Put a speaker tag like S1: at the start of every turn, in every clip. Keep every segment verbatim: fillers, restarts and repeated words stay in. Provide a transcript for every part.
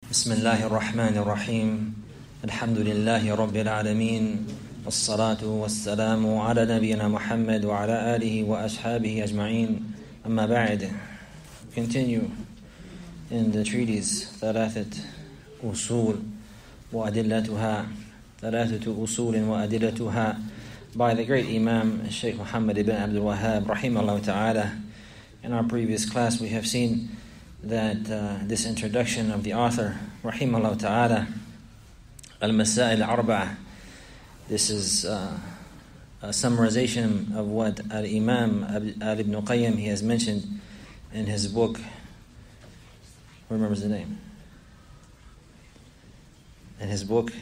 S1: بسم الله الرحمن الرحيم الحمد لله رب العالمين والصلاة والسلام على نبينا محمد وعلى آله وأصحابه أجمعين أما بعد. Continue in the treatise ثلاثة أصول وأدلتها ثلاثة أصول وأدلتها by the great Imam Sheikh Muhammad ibn Abdul Wahhab rahimahullah ta'ala. In our previous class we have seen that uh, this introduction of the author rahimahullah ta'ala, Al-Masail Arba'ah, this is uh, a summarization of what Al-Imam Ibn Qayyim he has mentioned in his book. Who remembers the name? In his book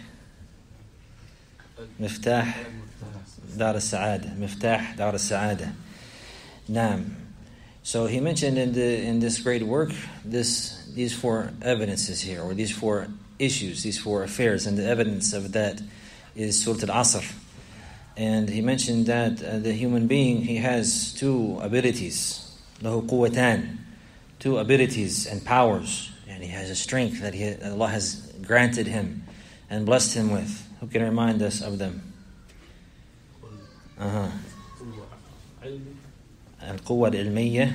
S1: Miftah Dar al-Sa'ada, Miftah Dar al-Sa'ada. Naam. So he mentioned in the in this great work this these four evidences here, or these four issues, these four affairs, and the evidence of that is Surah Al-Asr. And he mentioned that uh, the human being, he has two abilities, lahu quwwatan, two abilities and powers, and he has a strength that he, Allah has granted him and blessed him with. Who can remind us of them? Uh-huh. القوة العلمية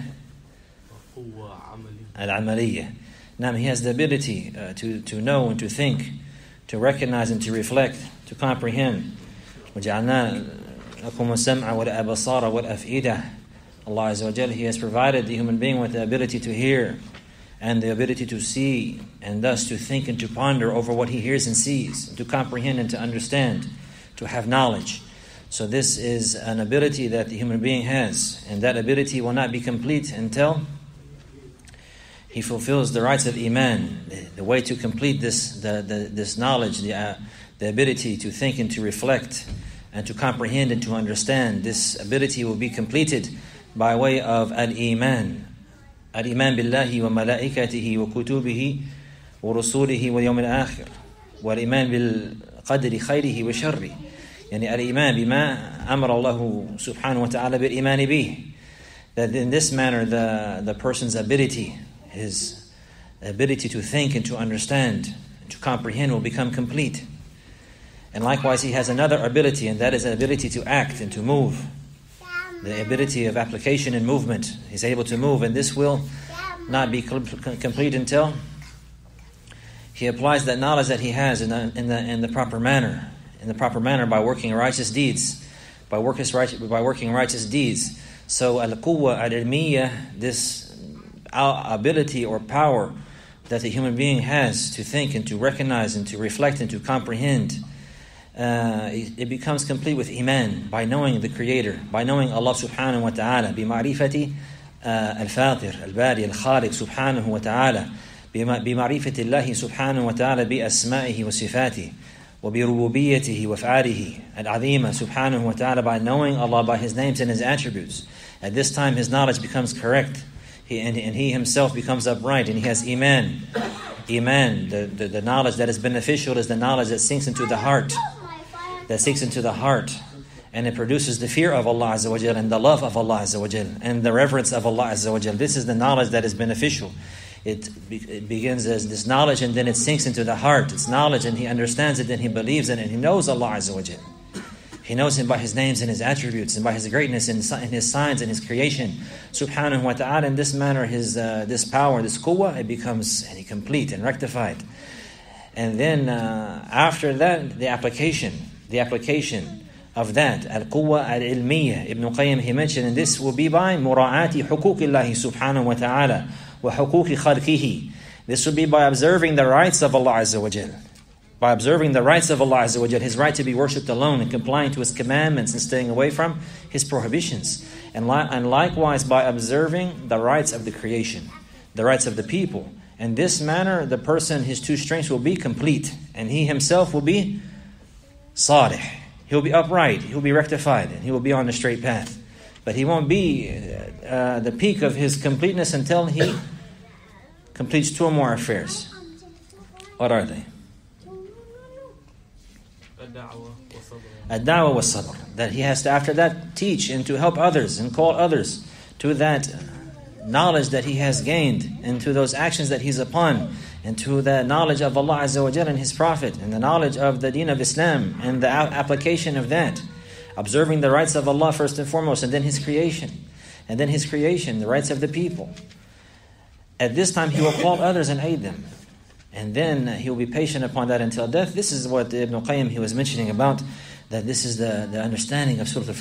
S1: العملية. Now he has the ability uh, to, to know and to think, to recognize and to reflect, to comprehend. وَجَعَلْنَا لَكُمُ السَّمْعَ وَالْأَبْصَارَ وَالْأَفْئِدَةَ. Allah Azza wa Jal, He has provided the human being with the ability to hear and the ability to see, and thus to think and to ponder over what he hears and sees, to comprehend and to understand, to have knowledge. So this is an ability that the human being has, and that ability will not be complete until he fulfills the rights of Iman. The, the way to complete this the, the, this knowledge, the, uh, the ability to think and to reflect and to comprehend and to understand, this ability will be completed by way of Al-Iman. Al-Iman billahi wa malaikatihi wa kutubihi wa rusulihi wa yawm al-akhir. Wa al-Iman bil-qadri khayrihi wa sharri. يعني الإيمان بما أمر الله سبحانه وتعالى بالإيمان به. That in this manner the, the person's ability, his ability to think and to understand and to comprehend will become complete. And likewise he has another ability, and that is the ability to act and to move. The ability of application and movement. He's able to move, and this will not be complete until he applies that knowledge that he has in the, in the, in the proper manner. In the proper manner by working righteous deeds, by working righteous, by working righteous deeds. So al-quwwa al-ilmiyya, this ability or power that the human being has to think and to recognize and to reflect and to comprehend, uh, it, it becomes complete with iman, by knowing the Creator, by knowing Allah subhanahu wa ta'ala, بمعرفة الفاطر الباري الخالق سبحانه وتعالى, بمعرفة الله سبحانه وتعالى بأسمائه وصفاته. وَبِرُبُوبِيَّتِهِ وَفْعَالِهِ الْعَظِيمَ subhanahu wa ta'ala, by knowing Allah by His names and His attributes. At this time his knowledge becomes correct, he, and, and he himself becomes upright, and he has Iman. Iman, the, the, the knowledge that is beneficial, is the knowledge that sinks into the heart, that sinks into the heart, and it produces the fear of Allah Azza wa Jal, and the love of Allah Azza wa Jal, and the reverence of Allah Azza wa Jal. This is the knowledge that is beneficial. It, be, it begins as this knowledge, and then it sinks into the heart. It's knowledge, and he understands it, and he believes in it, and he knows Allah Azza wa Jal. He knows Him by His names and His attributes, and by His greatness and His signs and His creation, subhanahu wa ta'ala. In this manner, His uh, this power, this quwwah, it becomes and complete and rectified. And then uh, after that, the application, the application of that, al-quwwah al-ilmiyya, Ibn Qayyim he mentioned, and this will be by mura'ati huquqillahi subhanahu wa ta'ala. وَحُقُوقِ خَلْقِهِ. This would be by observing the rights of Allah Azza wa Jal. By observing the rights of Allah Azza wa Jal, His right to be worshipped alone, and complying to His commandments and staying away from His prohibitions. And, li- and likewise by observing the rights of the creation, the rights of the people. In this manner, the person, his two strengths will be complete, and he himself will be salih. He'll be upright, he'll be rectified, and he will be on the straight path. But he won't be uh, the peak of his completeness until he completes two or more affairs. What are they? Ad-da'wa wa sabr. That he has to, after that, teach and to help others and call others to that knowledge that he has gained and to those actions that he's upon, and to the knowledge of Allah Azza wa Jalla and His Prophet, and the knowledge of the Deen of Islam and the application of that, observing the rights of Allah first and foremost, and then His creation, and then His creation, the rights of the people. At this time He will call others and aid them, and then He will be patient upon that until death. This is what Ibn Qayyim he was mentioning about, that this is the, the understanding of Surah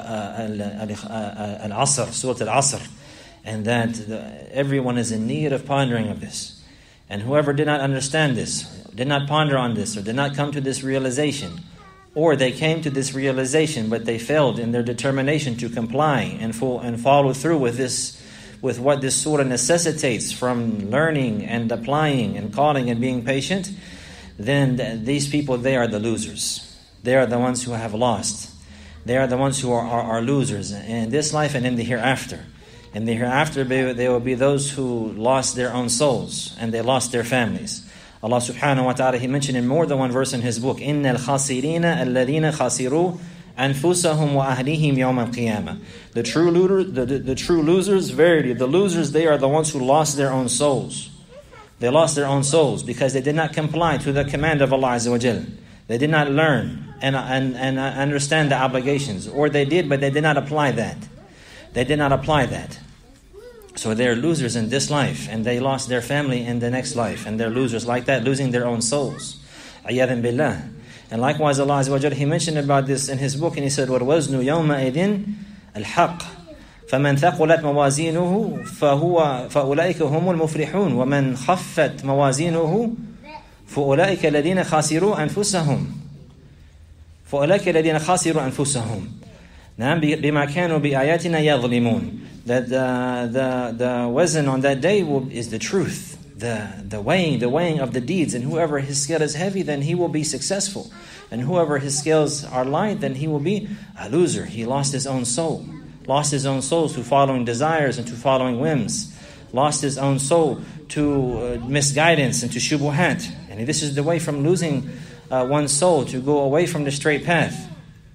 S1: Al-Asr, Surah Al-Asr, and that the, everyone is in need of pondering of this. And whoever did not understand this, did not ponder on this, or did not come to this realization, or they came to this realization but they failed in their determination to comply and full, and follow through with this, with what this surah necessitates from learning and applying and calling and being patient, then th- these people, they are the losers. They are the ones who have lost. They are the ones who are, are, are losers in this life and in the hereafter. In the hereafter, they will be those who lost their own souls and they lost their families. Allah subhanahu wa ta'ala, He mentioned in more than one verse in His book, إِنَّ الْخَاسِرِينَ الَّذِينَ خَاسِرُوا أَنفُسَهُمْ وَأَهْلِيهِمْ يَوْمَ الْقِيَامَةِ. The true loser, the, the, the true losers, verily, the losers, they are the ones who lost their own souls. They lost their own souls because they did not comply to the command of Allah Azza wa Jal. They did not learn and, and, and understand the obligations. Or they did, but they did not apply that. They did not apply that. So they're losers in this life, and they lost their family in the next life, and they're losers like that, losing their own souls. A'yadhan billah. And likewise, Allah Azza wa Jalla, He mentioned about this in His book, and He said, وَالْوَزْنُ يَوْمَئِذٍ الْحَقِّ فَمَنْ ثَقُلَتْ مَوَازِينُهُ فَهُوَ فَأُولَئِكَ هُمُ الْمُفْلِحُونَ وَمَنْ خَفَّتْ مَوَازِينُهُ فَأُولَئِكَ الَّذِينَ خَاسِرُوا أَنفُسَهُمْ فَأُولَئِكَ الَّذِينَ خَاسِرُوا أَنفُسَهُمْ نعم بما كانوا بآياتنا يظلمون. That the the the wazn on that day will, is the truth, the the weighing, the weighing of the deeds. And whoever his scale is heavy, then he will be successful. And whoever his scales are light, then he will be a loser. He lost his own soul, lost his own soul to following desires and to following whims, lost his own soul to uh, misguidance and to shubuhat. And this is the way from losing uh, one's soul to go away from the straight path.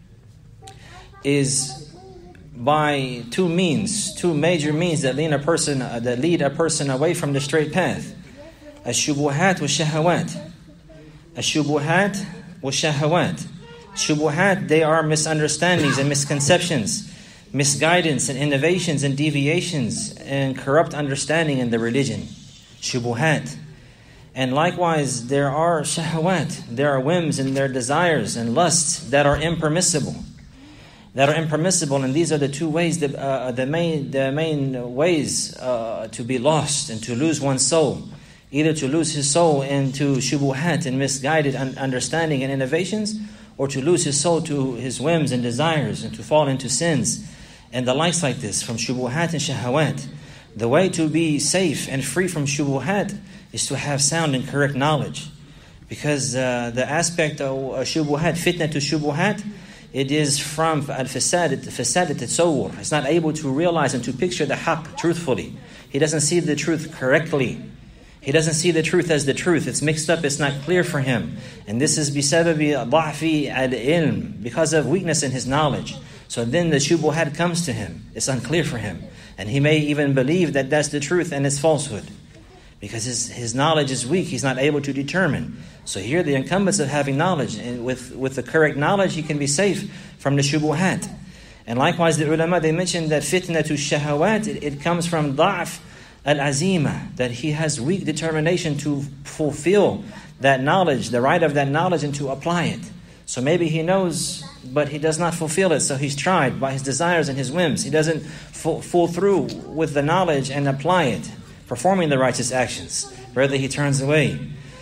S1: Is by two means, two major means that lead a person uh, that lead a person away from the straight path. Ash-shubuhat wa shahawat. Ash-shubuhat wa shahawat. Shubuhat, they are misunderstandings and misconceptions, misguidance and innovations and deviations and corrupt understanding in the religion. Shubuhat. And likewise, there are shahawat. There are whims and their desires and lusts that are impermissible. That are impermissible, and these are the two ways, that, uh, the main the main ways uh, to be lost and to lose one's soul. Either to lose his soul into shubuhat and misguided un- understanding and innovations, or to lose his soul to his whims and desires and to fall into sins and the likes like this from shubuhat and shahawat. The way to be safe and free from shubuhat is to have sound and correct knowledge, because uh, the aspect of uh, shubuhat, fitna to shubuhat, it is from al-fasad, fasad at-tasawwur. He's not able to realize and to picture the haqq truthfully. He doesn't see the truth correctly. He doesn't see the truth as the truth. It's mixed up, it's not clear for him. And this is bisababi ضعف al-ilm, because of weakness in his knowledge. So then the shubuhat comes to him. It's unclear for him. And he may even believe that that's the truth and it's falsehood, because his, his knowledge is weak. He's not able to determine. So here the incumbents of having knowledge, and with, with the correct knowledge, he can be safe from the shubuhat. And likewise, the ulama, they mentioned that fitna to shahawat, it, it comes from da'af al-azima, that he has weak determination to fulfill that knowledge, the right of that knowledge, and to apply it. So maybe he knows, but he does not fulfill it. So he's tried by his desires and his whims. He doesn't full, full through with the knowledge and apply it, performing the righteous actions. Rather, he turns away.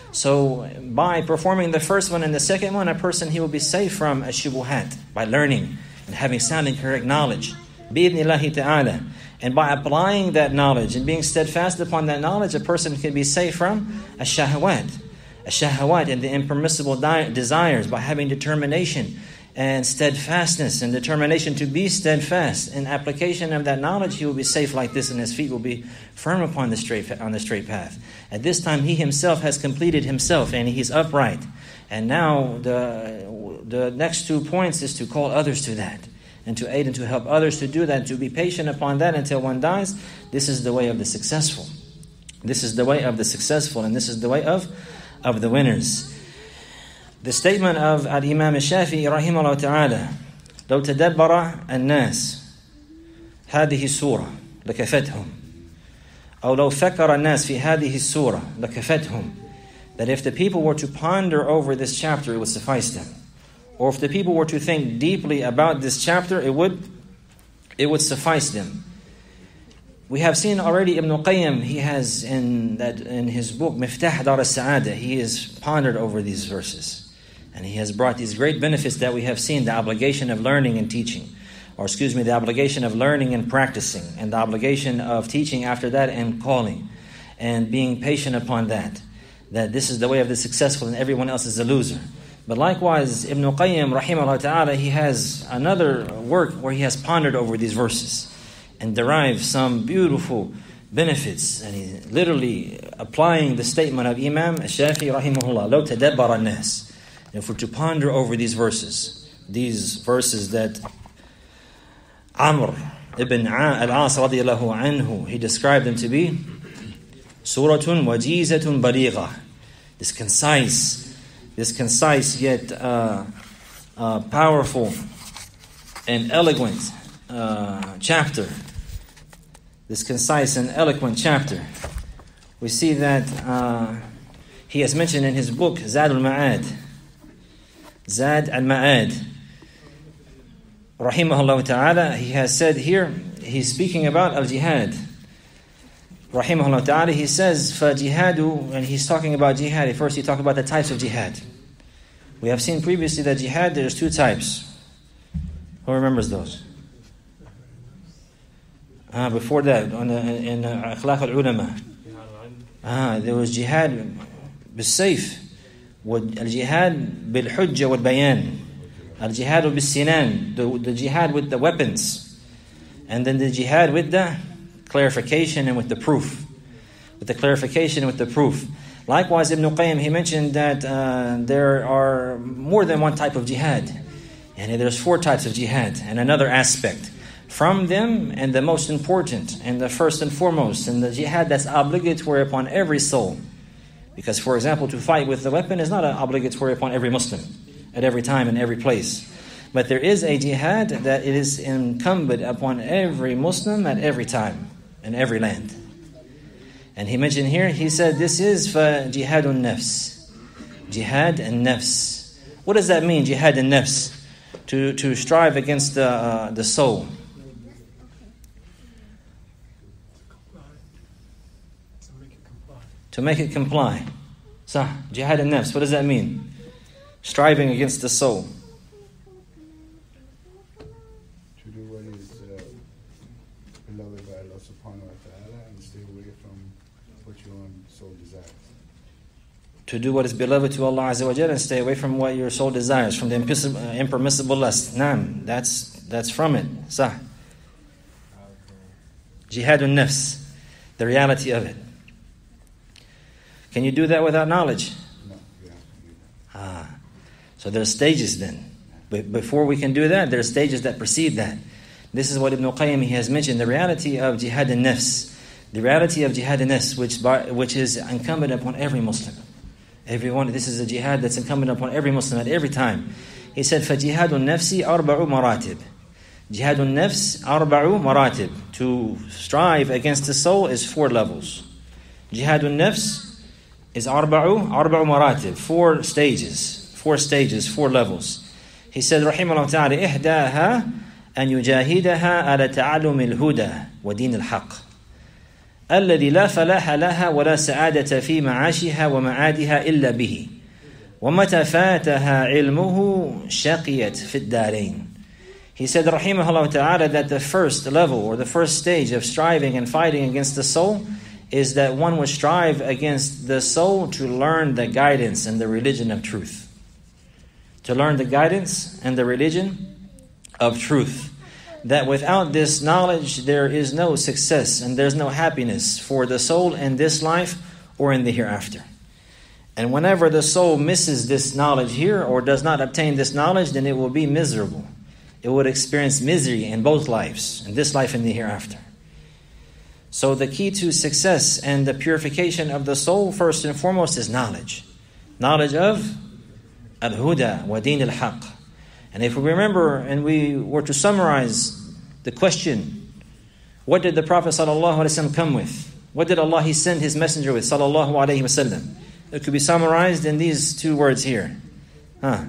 S1: So by performing the first one and the second one, a person, he will be safe from a shubuhat by learning and having sound and correct knowledge. Bi-idhnillahi ta'ala. And by applying that knowledge and being steadfast upon that knowledge, a person can be safe from a shahawat. A shahawat and the impermissible di- desires, by having determination and steadfastness and determination to be steadfast in application of that knowledge, he will be safe like this, and his feet will be firm upon the straight on the straight path. At this time, he himself has completed himself, and he's upright. And now the the next two points is to call others to that, and to aid and to help others to do that, to be patient upon that until one dies. This is the way of the successful. This is the way of the successful, and this is the way of, of the winners. The statement of Al-Imam Al-Shafi'i rahimahullah ta'ala, لو تدبر الناس هذه السورة لكفتهم أو لو فكر الناس في هذه السورة لكفتهم, that if the people were to ponder over this chapter, it would suffice them. Or if the people were to think deeply about this chapter, it would it would suffice them. We have seen already Ibn Qayyim, he has in that in his book Miftah Dar al-Sa'adah, he has pondered over these verses. And he has brought these great benefits that we have seen, the obligation of learning and teaching. Or excuse me, the obligation of learning and practicing. And the obligation of teaching after that and calling. And being patient upon that. That this is the way of the successful and everyone else is a loser. But likewise, Ibn Qayyim, rahimahullah ta'ala, he has another work where he has pondered over these verses. And derived some beautiful benefits. And he literally applying the statement of Imam Shafi'i, rahimahullah, لو تدبر الناس. If we're to ponder over these verses, these verses that Amr ibn al-As radiyallahu anhu, he described them to be Suratun wajizatun baligha, this concise, this concise yet uh, uh, powerful and eloquent uh, chapter. This concise and eloquent chapter. We see that uh, he has mentioned in his book Zad al-Ma'ad, Zad al-Ma'ad, rahimahullah ta'ala, he has said here, he's speaking about al-jihad. Rahimahullah ta'ala, he says, فَجِهَادُ, and he's talking about jihad. First he talked about the types of jihad. We have seen previously that jihad, there's two types. Who remembers those? Ah, before that, on the, in uh, Akhlaq al-Ulama. Ah, there was jihad bis-sayf. Al-jihad bil-hujja wal-bayan. Al-jihad bil-sinan, the, the jihad with the weapons. And then the jihad with the clarification and with the proof. With the clarification and with the proof. Likewise, Ibn Qayyim, he mentioned that uh, there are more than one type of jihad. And there's four types of jihad. And another aspect. From them, and the most important, and the first and foremost, and the jihad that's obligatory upon every soul. Because, for example, to fight with the weapon is not an obligatory upon every Muslim, at every time and every place. But there is a jihad that it is incumbent upon every Muslim at every time, in every land. And he mentioned here, he said, this is for jihadun nafs. Jihad and nafs. What does that mean, jihad and nafs? To, to strive against the, uh, the soul. To make it comply. So, jihad and nafs, what does that mean? Striving against the soul.
S2: To do what is uh, beloved by Allah subhanahu wa ta'ala and stay away from what your own soul desires.
S1: To do what is beloved to Allah Azza wa Jalla and stay away from what your soul desires, from the impermissible lust. Naam, that's, that's from it. Sah. Jihadun nafs, the reality of it. Can you do that without knowledge?
S2: No, yeah.
S1: Ah, so there's stages then. But before we can do that, there are stages that precede that. This is what Ibn Qayyim he has mentioned, the reality of jihad and nafs. The reality of jihad and nafs, which, which is incumbent upon every Muslim. Everyone, this is a jihad that's incumbent upon every Muslim at every time. He said, فَجِهَادُ النَّفْسِ أَرْبَعُ مَرَاتِبٍ. Jihad al-nafs, أَرْبَعُ مَرَاتِبٍ. To strive against the soul is four levels. Jihad al-nafs is arba'u, arba'u maratib, four stages, four stages, four levels. He said, rahimahullah ta'ala, إحداها أن يجاهدها على تعلم الهدى ودين الحق الذي لا فلاح لها ولا سعادة في معاشها ومعادها إلا به ومتى فاتها علمه شقيت في الدارين. He said, rahimahullah ta'ala, that the first level or the first stage of striving and fighting against the soul is that one would strive against the soul to learn the guidance and the religion of truth. To learn the guidance and the religion of truth. That without this knowledge, there is no success and there's no happiness for the soul in this life or in the hereafter. And whenever the soul misses this knowledge here or does not obtain this knowledge, then it will be miserable. It would experience misery in both lives, in this life and the hereafter. So the key to success and the purification of the soul, first and foremost, is knowledge. Knowledge of al-huda wa din al-haq. And if we remember and we were to summarize the question, what did the Prophet ﷺ come with? What did Allah He send His messenger with? Sallallahu alayhi wasallam. It could be summarized in these two words here. Huh?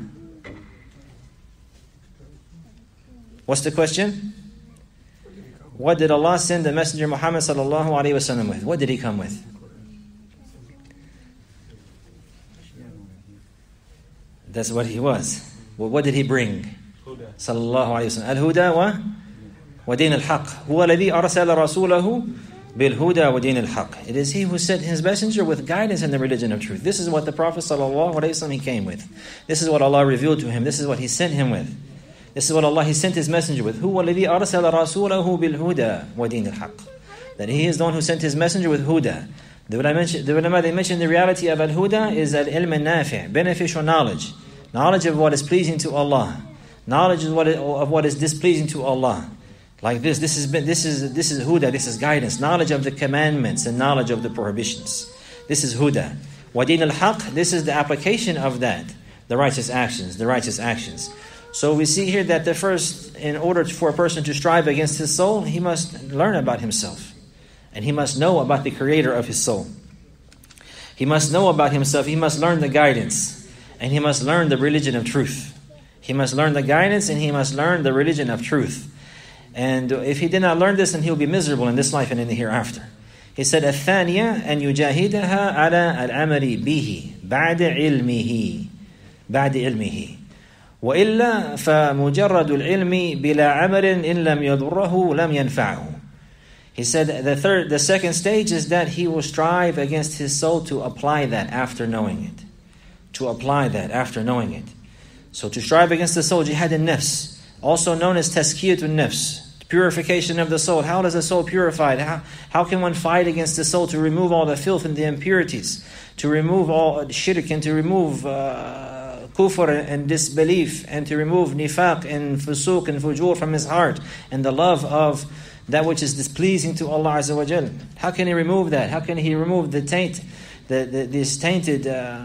S1: What's the question? What did Allah send the messenger Muhammad sallallahu alayhi wasallam with? What did he come with? That's what he was. Well, what did he bring? Sallallahu alayhi wasallam. Al-huda wa wa din al-haq. Huwa alladhi arsala rasulahu bil-huda wa din al-haq. It is he who sent his messenger with guidance in the religion of truth. This is what the Prophet sallallahu alayhi wasallam he came with. This is what Allah revealed to him. This is what he sent him with. This is what Allah He sent His messenger with. Huwa alladhi arsala rasulahu bil-huda wa din al-haq. That He is the one who sent His messenger with huda. The ulama, the ulama they mentioned the reality of al-huda is al-ilm al-nafi', beneficial knowledge. Knowledge of what is pleasing to Allah. Knowledge of what is, of what is displeasing to Allah. Like this, this is this is this is huda, this is guidance. Knowledge of the commandments and knowledge of the prohibitions. This is huda. Wa din al-haq, this is the application of that. The righteous actions, the righteous actions. So we see here that the first, in order for a person to strive against his soul, he must learn about himself. And he must know about the creator of his soul. He must know about himself. He must learn the guidance. And he must learn the religion of truth. He must learn the guidance and he must learn the religion of truth. And if he did not learn this, then he will be miserable in this life and in the hereafter. He said, الثانية أن يجاهدها على العمل به بعد علمه بعد علمه. وإلا فمجرد العلم بلا عمل إن لم يضره لم ينفعه. He said the third, the second stage is that he will strive against his soul to apply that after knowing it. To apply that after knowing it. So to strive against the soul, jihad an-nafs, also known as tazkiyat an-nafs, purification of the soul. How does the soul purified? How, how can one fight against the soul to remove all the filth and the impurities? To remove all shirk and to remove Uh, kufr and disbelief, and to remove nifaq and fusuq and fujur from his heart, and the love of that which is displeasing to Allah Azza wa Jal. How can he remove that? How can he remove the taint, the, the these tainted uh,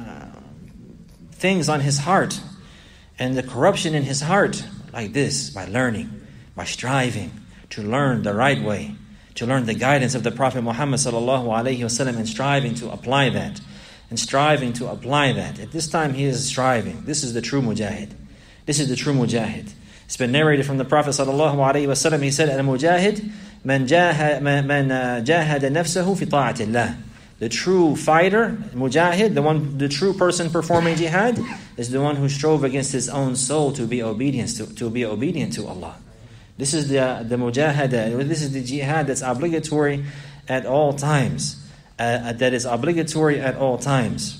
S1: things on his heart, and the corruption in his heart? Like this, by learning, by striving to learn the right way, to learn the guidance of the Prophet Muhammad sallallahu alaihi wasallam, and striving to apply that. And striving to apply that. At this time he is striving. This is the true mujahid. This is the true mujahid. It's been narrated from the Prophet sallallahu alaihi wasallam. He said, "Al-mujahid man jahada man jahada nafsahu fi ta'atillah." The true fighter, mujahid, the one, the true person performing jihad, is the one who strove against his own soul to be obedient to, to be obedient to Allah. This is the the mujahada. This is the jihad that's obligatory at all times. Uh, that is obligatory at all times.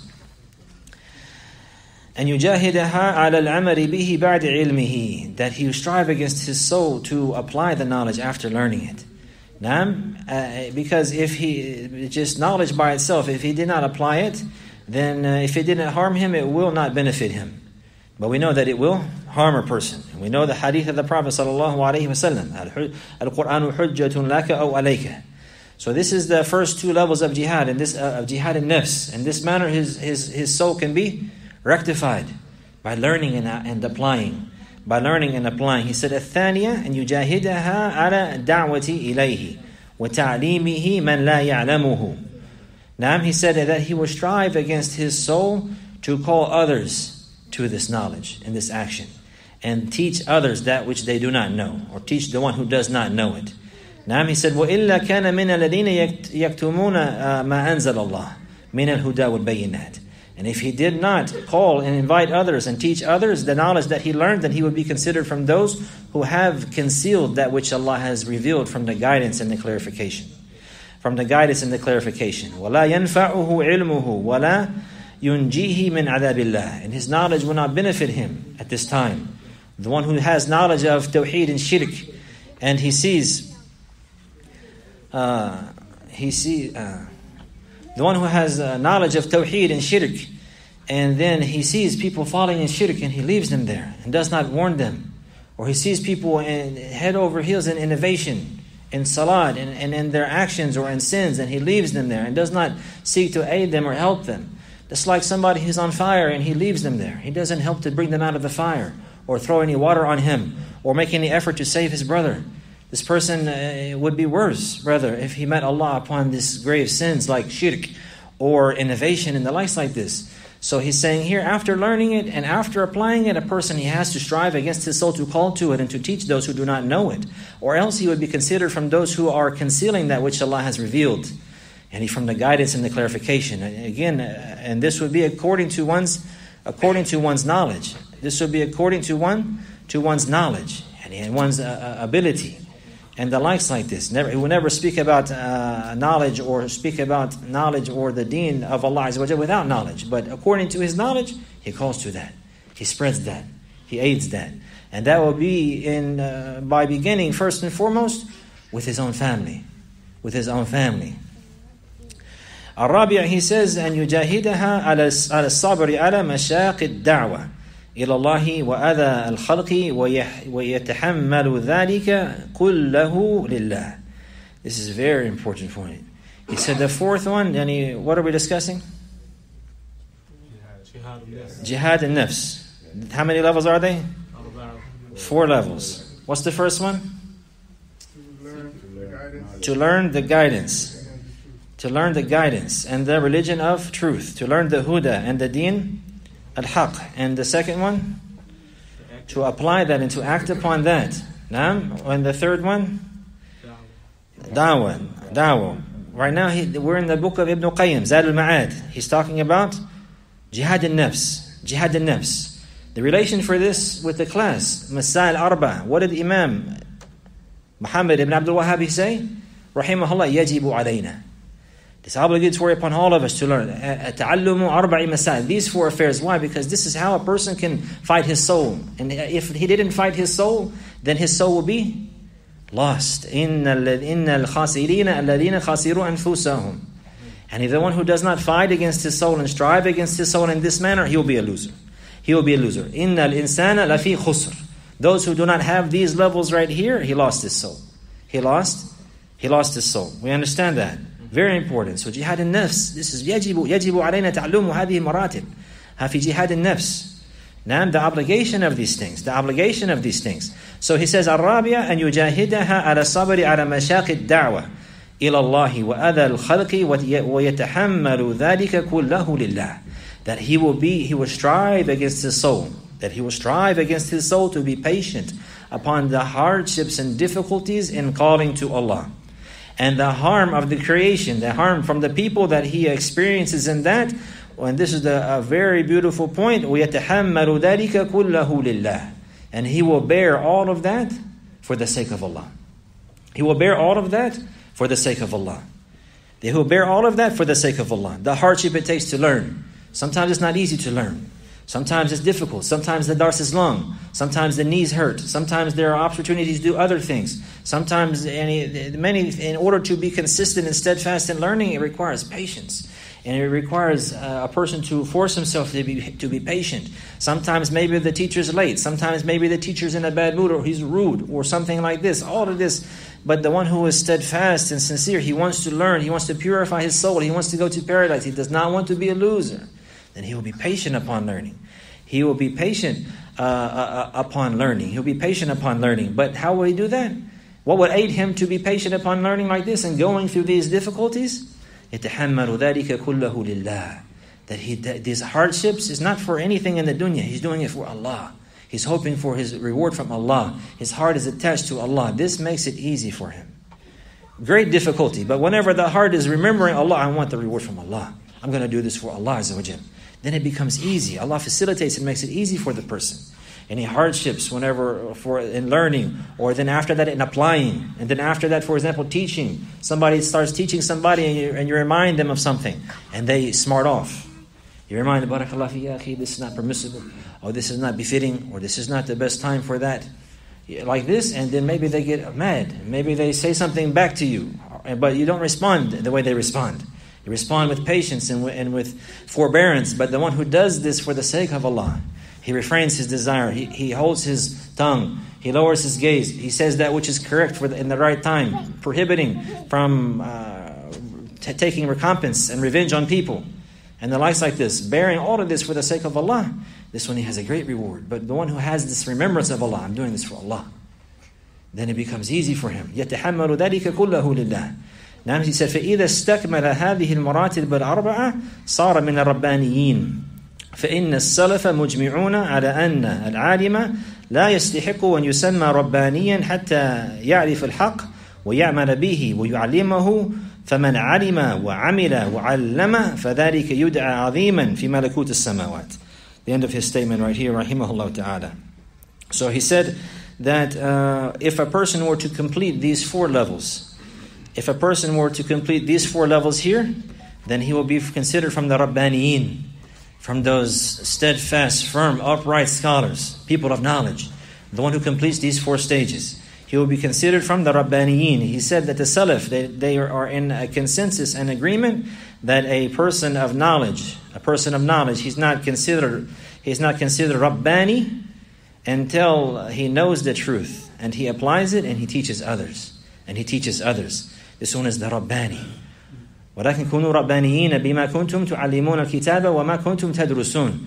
S1: And يجاهدها على العمل به بعد علمه, that he strive against his soul to apply the knowledge after learning it. Naam, uh, because if he just knowledge by itself, if he did not apply it, then uh, if it didn't harm him, it will not benefit him. But we know that it will harm a person. And we know the hadith of the Prophet sallallahu alaihi wasallam, al-Qur'anu hujjatun laka aw alayka. So this is the first two levels of jihad, and this uh, of jihad and nafs. In this manner, his his his soul can be rectified by learning and, uh, and applying, by learning and applying. He said, "الثانية أن يجاهدها على دعوة إليه وتعليمه من لا يعلمه." Now he said that he will strive against his soul to call others to this knowledge and this action, and teach others that which they do not know, or teach the one who does not know it. Naam, he said, وَإِلَّا كَانَ مِنَ الَّذِينَ يَكْتُمُونَ مَا أَنزَلَ اللَّهِ مِنَ الْهُدَى وَالْبَيِّنَاتِ. And if he did not call and invite others and teach others the knowledge that he learned, then he would be considered from those who have concealed that which Allah has revealed from the guidance and the clarification. From the guidance and the clarification. وَلَا يَنْفَعُهُ عِلْمُهُ وَلَا يُنْجِيهِ مِنْ عَذَابِ اللَّهِ. And his knowledge will not benefit him at this time. The one who has knowledge of tawheed and shirk, and he sees Uh, he see uh, the one who has uh, knowledge of tawheed and shirk, and then he sees people falling in shirk and he leaves them there and does not warn them, or he sees people in, head over heels in innovation in salat and, and in their actions or in sins, and he leaves them there and does not seek to aid them or help them. It's like somebody who's on fire and he leaves them there. He doesn't help to bring them out of the fire or throw any water on him or make any effort to save his brother. This person uh, would be worse, brother, if he met Allah upon these grave sins like shirk or innovation and the likes like this. So he's saying here, after learning it and after applying it, a person, he has to strive against his soul to call to it and to teach those who do not know it. Or else he would be considered from those who are concealing that which Allah has revealed. And he from the guidance and the clarification. Again, and this would be according to one's according to one's knowledge. This would be according to one to one's knowledge and, and one's uh, ability. And the likes like this. Never, he will never speak about uh, knowledge or speak about knowledge or the deen of Allah Azza wa Jalla without knowledge. But according to his knowledge, he calls to that. He spreads that. He aids that. And that will be in uh, by beginning first and foremost with his own family. With his own family. Al-Rabi', he says, أن يجاهدها على الصبر على مشاق الدعوة إلى الله وأذى الخلق ويتحمل ذلك كله لله. This is a very important point. He said the fourth one, yani, what are we discussing? Jihad and nafs. How many levels are they? Four levels. What's the first one? To learn the guidance. To learn the guidance and the religion of truth. To learn the huda and the deen al-haq. And the second one? To apply that and to act upon that. Naam. And the third one? Dawah. Dawah. Right now he, we're in the book of Ibn Qayyim, Zad al-Ma'ad. He's talking about jihad al-nafs. Jihad al-nafs. The relation for this with the class. Masail arba. What did Imam Muhammad ibn Abdul Wahhab say? Rahimahullah, yajibu alayna. It's obligatory upon all of us to learn. Ta'allumu arba'i masail. These four affairs. Why? Because this is how a person can fight his soul. And if he didn't fight his soul, then his soul will be lost. Inna al-khasirina alladhina khasiru anfusahum. And if the one who does not fight against his soul and strive against his soul in this manner, he will be a loser. He will be a loser. Inna al-insana lafi khusr. Those who do not have these levels right here, he lost his soul. He lost, he lost his soul. We understand that. Very important. So jihad al-nafs. This is يجب يجب علينا تعلم هذه المراتب. في جهاد النفس. Now the obligation of these things. The obligation of these things. So he says الرابعة أن يجاهدها على الصبر على مشاق الدعوة إلى الله وأذى الخلق ويتحمل ذلك كله لله. That he will be, he will strive against his soul. That he will strive against his soul to be patient upon the hardships and difficulties in calling to Allah. And the harm of the creation, the harm from the people that he experiences in that. And this is the, a very beautiful point. وَيَتَحَمَّلُ ذَلِكَ كُلَّهُ لِلَّهِ. And he will bear all of that for the sake of Allah. He will bear all of that for the sake of Allah. He will bear all of that for the sake of Allah. The hardship it takes to learn. Sometimes it's not easy to learn. Sometimes it's difficult. Sometimes the dars is long. Sometimes the knees hurt. Sometimes there are opportunities to do other things. Sometimes any, many, in order to be consistent and steadfast in learning, it requires patience. And it requires uh, a person to force himself to be to be patient. Sometimes maybe the teacher's late. Sometimes maybe the teacher's in a bad mood or he's rude or something like this. All of this. But the one who is steadfast and sincere, he wants to learn. He wants to purify his soul. He wants to go to paradise. He does not want to be a loser. Then he will be patient upon learning. He will be patient uh, uh, upon learning. He'll be patient upon learning. But how will he do that? What would aid him to be patient upon learning like this and going through these difficulties? يَتَحَمَّلُ ذَلِكَ كُلَّهُ لِلَّهِ. That he, that these hardships is not for anything in the dunya. He's doing it for Allah. He's hoping for his reward from Allah. His heart is attached to Allah. This makes it easy for him. Great difficulty. But whenever the heart is remembering Allah, I want the reward from Allah. I'm going to do this for Allah Azza wa Jalla. Then it becomes easy. Allah facilitates and makes it easy for the person. Any hardships whenever for in learning, or then after that in applying, and then after that, for example, teaching. Somebody starts teaching somebody and you, and you remind them of something, and they smart off. You remind them, Barakallah fi ya akhi, this is not permissible, or this is not befitting, or this is not the best time for that. Like this, and then maybe they get mad. Maybe they say something back to you, but you don't respond the way they respond. You respond with patience and with, and with forbearance. But the one who does this for the sake of Allah, He refrains his desire. He, he holds his tongue. He lowers his gaze. He says that which is correct for the, in the right time, prohibiting from uh, t- taking recompense and revenge on people. And the likes like this, bearing all of this for the sake of Allah, this one he has a great reward. But the one who has this remembrance of Allah, I'm doing this for Allah, then it becomes easy for him. يَتَحَمَّلُ ذَلِكَ كُلَّهُ لِلَّهِ. Now he said, فَإِذَا اسْتَكْمَلَ هَذِهِ الْمَرَاتِبَ الْأَرْبَعَةِ صَارَ مِنَ الرَّبَّانِيِّينَ فإن السلف مجمعون على أن العالم لا يستحق أن يسمى ربانيا حتى يعرف الحق ويعمل به ويعلمه فمن علم وعمل وعلم فذلك يدعى عظيما في ملكوت السماوات. The end of his statement right here, rahimahullah ta'ala. So he said that uh, if a person were to complete these four levels, if a person were to complete these four levels here, then he will be considered from the Rabbaniyin, from those steadfast, firm, upright scholars, people of knowledge, the one who completes these four stages. He will be considered from the Rabbaniyin. He said that the Salaf, they, they are in a consensus and agreement that a person of knowledge, a person of knowledge, he's not considered, he's not considered Rabbani until he knows the truth and he applies it and he teaches others. And he teaches others. This one is the Rabbani. ولكن كونوا ربانيين بما كنتم تعلمون الكتاب وما كنتم تدرسون.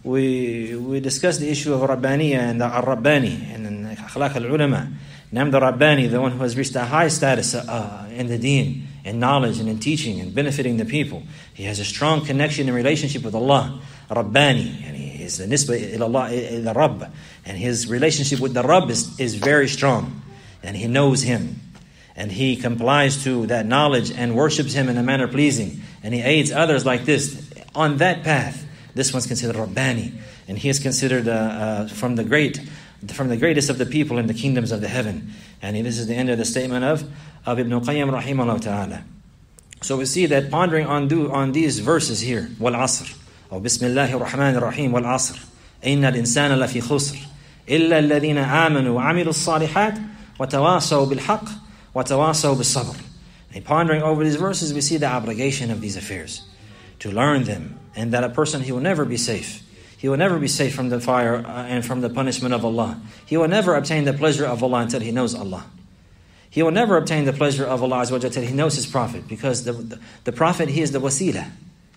S1: We we discussed the issue of Rabbaniya and the Ar-Rabbani and Akhlaq al-Ulama. Nam the Rabbani, the one who has reached a high status uh, in the deen, in knowledge and in teaching and benefiting the people. He has a strong connection and relationship with Allah. Rabbani, and he is the nisbah ila Allah, ila Rabb, and his relationship with the Rabb is, is very strong, and he knows Him. And he complies to that knowledge and worships Him in a manner pleasing. And he aids others like this on that path. This one's considered Rabbani. And he is considered uh, uh, from the great, from the greatest of the people in the kingdoms of the heaven. And this is the end of the statement of, of Ibn Qayyim rahimahullah ta'ala. So we see that pondering on, do, on these verses here. Wal Asr. Or Bismillahir Rahmanir Rahim. Wal Asr. Inna al-insana lafi khusr. Illa alladhina amanu wa amilu as-salihat wa tawasaw bil-haqq وَتَوَاصَوْا بِالصَّبْرِ. And pondering over these verses, we see the obligation of these affairs, to learn them, and that a person, he will never be safe. He will never be safe from the fire and from the punishment of Allah. He will never obtain the pleasure of Allah until he knows Allah. He will never obtain the pleasure of Allah until he knows His Prophet, because the, the, the Prophet, he is the wasila.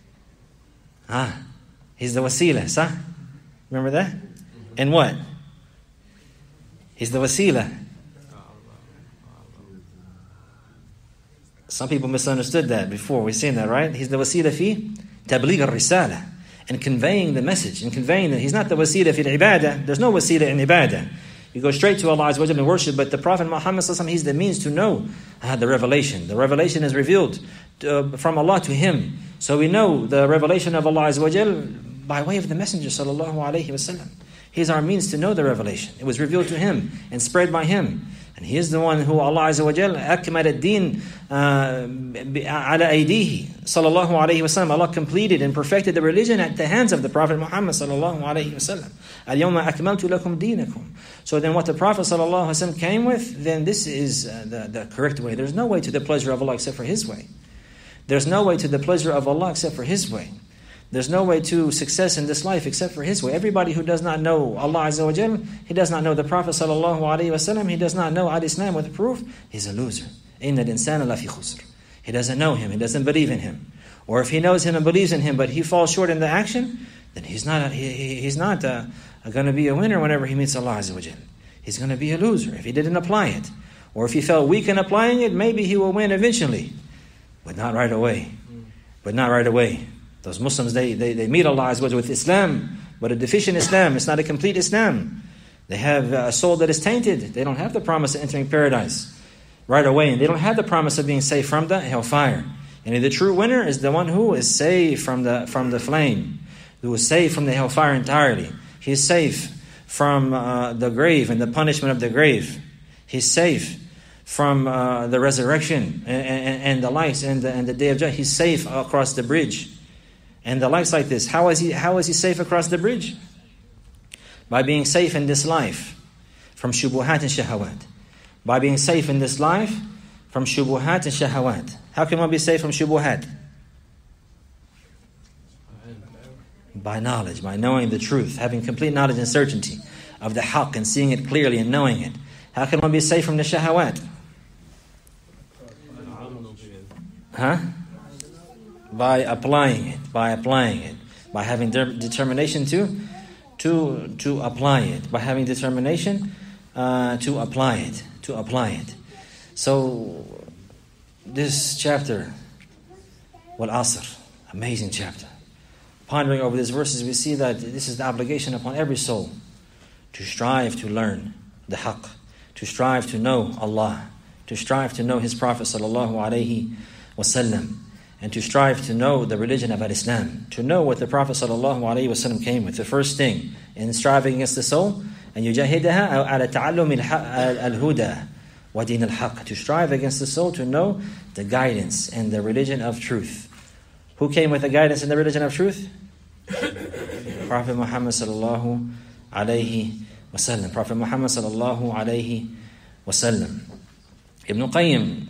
S1: Ah, he's the wasila, sah? Remember that? And what? He's the wasila. Some people misunderstood that before. We've seen that, right? He's the wasila fi tabligh al-risala, and conveying the message, and conveying that he's not the wasila fi al-ibadah. There's no wasila in ibadah. You go straight to Allah Azza wa Jalla and worship, but the Prophet Muhammad Sallallahu Alaihi Wasallam, he's the means to know uh, the revelation. The revelation is revealed to, uh, from Allah to him. So we know the revelation of Allah Azza wa Jalla by way of the Messenger Sallallahu Alaihi Wasallam. He's our means to know the revelation. It was revealed to him and spread by him. And he is the one who Allah Azza wa Jal akmal ad-din ala aydihi sallallahu alayhi wa sallam. Allah completed and perfected the religion at the hands of the Prophet Muhammad sallallahu alayhi wa sallam. Al-yawma akmaltu lakum dinakum. So then what the Prophet sallallahu alayhi wa sallam came with, then this is uh, the, the correct way. There's no way to the pleasure of Allah except for His way. There's no way to the pleasure of Allah except for His way. There's no way to success in this life except for His way. Everybody who does not know Allah Azza wa Jal, he does not know the Prophet Sallallahu Alaihi Wasallam, he does not know Al-Islam with proof, he's a loser. Inna al-insana lafi khusr. He doesn't know Him, he doesn't believe in Him. Or if he knows Him and believes in Him, but he falls short in the action, then he's not, he, he's not uh, going to be a winner whenever he meets Allah Azza wa Jal. He's going to be a loser if he didn't apply it. Or if he felt weak in applying it, maybe he will win eventually. But not right away. But not right away. Those Muslims, they, they, they meet Allah Azza wa Jalla with Islam, but a deficient Islam. It's not a complete Islam. They have a soul that is tainted. They don't have the promise of entering paradise right away. And they don't have the promise of being saved from the hellfire. And the true winner is the one who is saved from the, from the flame, who is saved from the hellfire entirely. He is safe from uh, the grave and the punishment of the grave. He's safe from uh, the resurrection and, and, and the likes and the, and the day of judgment. He's safe across the bridge. And the likes like this. How is he how is he safe across the bridge? By being safe in this life from shubuhat and shahawat. By being safe in this life from shubuhat and shahawat. How can one be safe from shubuhat? By knowledge, by knowing the truth, having complete knowledge and certainty of the haqq and seeing it clearly and knowing it. How can one be safe from the shahawat? Huh? By applying it, by applying it, by having de- determination to, to, to apply it, by having determination uh, to apply it, to apply it. So, this chapter, Wal Asr, amazing chapter. Pondering over these verses, we see that this is the obligation upon every soul to strive to learn the haqq, to strive to know Allah, to strive to know His Prophet sallallahu alaihi wasallam, and to strive to know the religion of Islam, to know what the Prophet sallallahu alaihi wasallam came with. The first thing in striving against the soul, and yujahidaha ala ta'allum al-huda wa din al-haqq, to strive against the soul to know the guidance and the religion of truth. Who came with the guidance and the religion of truth? Prophet Muhammad sallallahu alaihi wasallam. Prophet Muhammad sallallahu alaihi wasallam. Ibn Qayyim,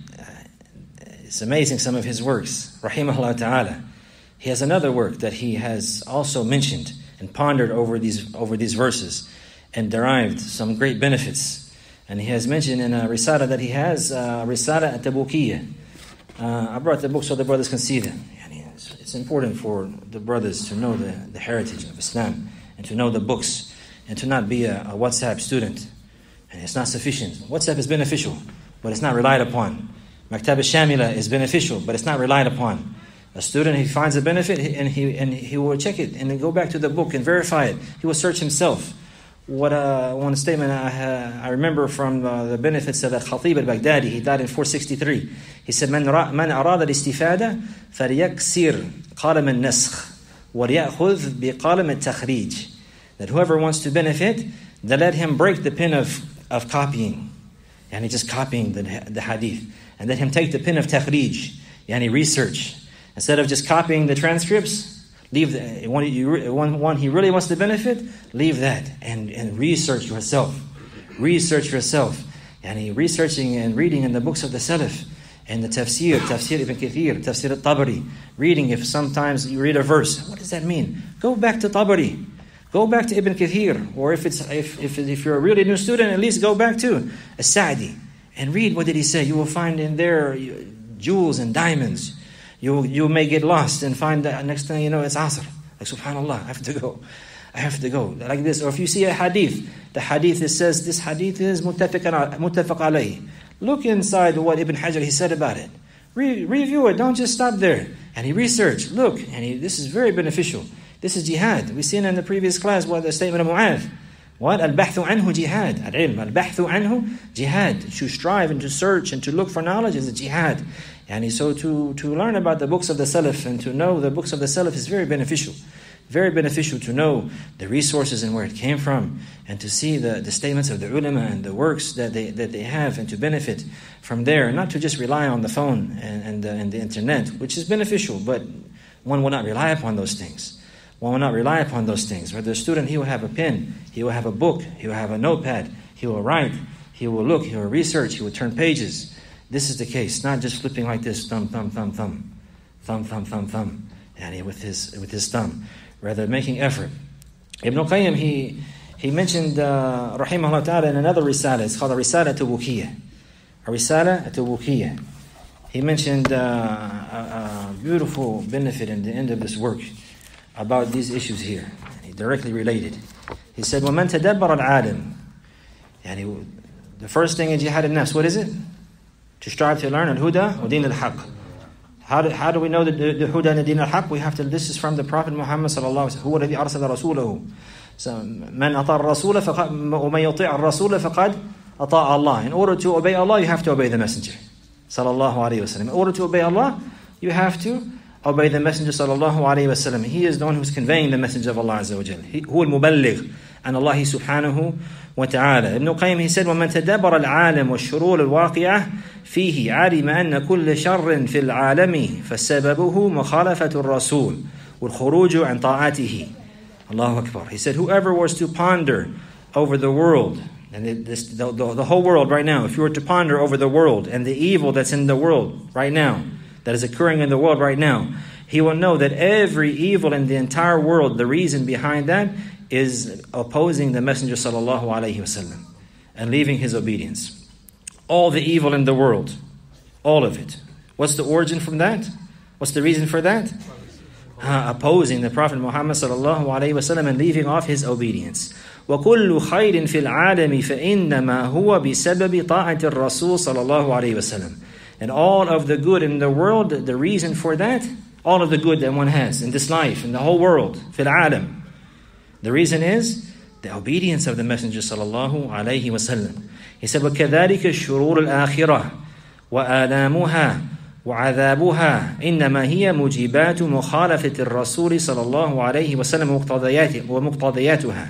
S1: it's amazing some of his works, rahimahullah ta'ala. He has another work that he has also mentioned and pondered over these over these verses and derived some great benefits. And he has mentioned in a risala that he has, uh, Risala at-Tabukiyya. Uh, I brought the book so the brothers can see them. It's, it's important for the brothers to know the, the heritage of Islam and to know the books and to not be a, a WhatsApp student. And it's not sufficient. WhatsApp is beneficial, but it's not relied upon. Maktab al-Shamila is beneficial, but it's not relied upon. A student, he finds a benefit and he and he will check it and then go back to the book and verify it. He will search himself. What uh, one statement I, uh, I remember from uh, the benefits of the Khatib al-Baghdadi. He died in four sixty-three. He said, "Man ra- man arada al-istifada falyaksir qalam al-nasakh walyakhudh biqalam al-takhrij." That whoever wants to benefit, then let him break the pen of, of copying, and he just copying the the hadith, and let him take the pen of takhrij, yani research, instead of just copying the transcripts. Leave the one, you, one, one he really wants to benefit, leave that and, and research yourself. Research yourself. And he researching and reading in the books of the Salaf and the tafsir, tafsir Ibn Kathir, tafsir al-Tabari. Reading, if sometimes you read a verse, what does that mean? Go back to Tabari. Go back to Ibn Kathir. Or if it's if, if, if you're a really new student, at least go back to As-Sa'di and read what did he say. You will find in there jewels and diamonds. You you may get lost and find that next thing you know it's Asr. Like subhanallah, I have to go. I have to go. Like this. Or if you see a hadith, the hadith that says this hadith is muttafaq alayhi. Look inside what Ibn Hajar he said about it. Re- review it. Don't just stop there. And he researched. Look, and he, this is very beneficial. This is jihad. We've seen in the previous class what the statement of Mu'adh. What? Al-bahthu anhu jihad. Al-ilm. Al-bahthu anhu jihad. To strive and to search and to look for knowledge is a jihad. And so to, to learn about the books of the Salaf and to know the books of the Salaf is very beneficial. Very beneficial to know the resources and where it came from, and to see the, the statements of the ulama and the works that they that they have, and to benefit from there, not to just rely on the phone and, and, the, and the internet, which is beneficial, but one will not rely upon those things. One will not rely upon those things. Where the student, he will have a pen, he will have a book, he will have a notepad, he will write, he will look, he will research, he will turn pages. This is the case, not just flipping like this, thumb, thumb, thumb, thumb, thumb, thumb, thumb, thumb, and with his with his thumb. Rather, making effort. Ibn Qayyim, he he mentioned, uh, rahimahullah ta'ala, in another risala. It's called a Risala at-Tabukiyya. A Risala at-Tabukiyya. He mentioned uh, a, a beautiful benefit in the end of this work about these issues here. He directly related. He said, وَمَنْ تَدَبَّرَ الْعَالِمِ. Yani, the first thing in jihad al-nafs, what is it? To strive to learn al-huda wa din al-haq. How do, how do we know the, the, the huda and the din al-haq? We have to, this is from the Prophet Muhammad sallallahu alaihi wasallam. هو الذي أرسل رسوله. So, من أطاع الرسول فقد ومن يطيع الرسول فقد أطاع Allah. In order to obey Allah, you have to obey the Messenger sallallahu alaihi wasallam. In order to obey Allah, you have to obey the Messenger sallallahu alaihi wasallam. He is the one who's conveying the message of Allah azza wa jalla. هو المبلغ عن الله سبحانه وتعالى. Ibn Qayyim, he said, وَمَنْ تَدَبَّرَ الْعَالَمُ وَالشُّرُورُ الْوَاقِعَةِ فِيهِ عَلِمَ أَنَّ كُلَّ شَرٍّ فِي الْعَالَمِ فَسَبَبُهُ مُخَالَفَةُ الرَّسُولِ وَالْخُرُوجُ عَنْ طَاعَتِهِ. Allahu Akbar. He said, whoever was to ponder over the world, and this, the, the, the whole world right now, if you were to ponder over the world and the evil that's in the world right now, that is occurring in the world right now, he will know that every evil in the entire world, the reason behind that is opposing the Messenger sallallahu alaihi wasallam and leaving his obedience. All the evil in the world, all of it. What's the origin from that? What's the reason for that? Uh, opposing the Prophet Muhammad sallallahu alaihi wasallam and leaving off his obedience. وَكُلُّ خَيْرٍ فِي الْعَالَمِ فَإِنَّمَا هُوَ بِسَبَبِ طَاعَةِ الرَّسُولِ صلى الله عليه وسلم. And all of the good in the world, the reason for that, all of the good that one has in this life, in the whole world, فِي الْعَالَمِ. The reason is the obedience of the Messenger sallallahu alaihi wasallam. He said, وَكَذَلِكَ الشُّرُورُ الْآخِرَةِ وَآلَامُهَا وعذابها إنما هي مجيبات مخالفة الرسول صلى الله عليه وسلم ومقتضياتها.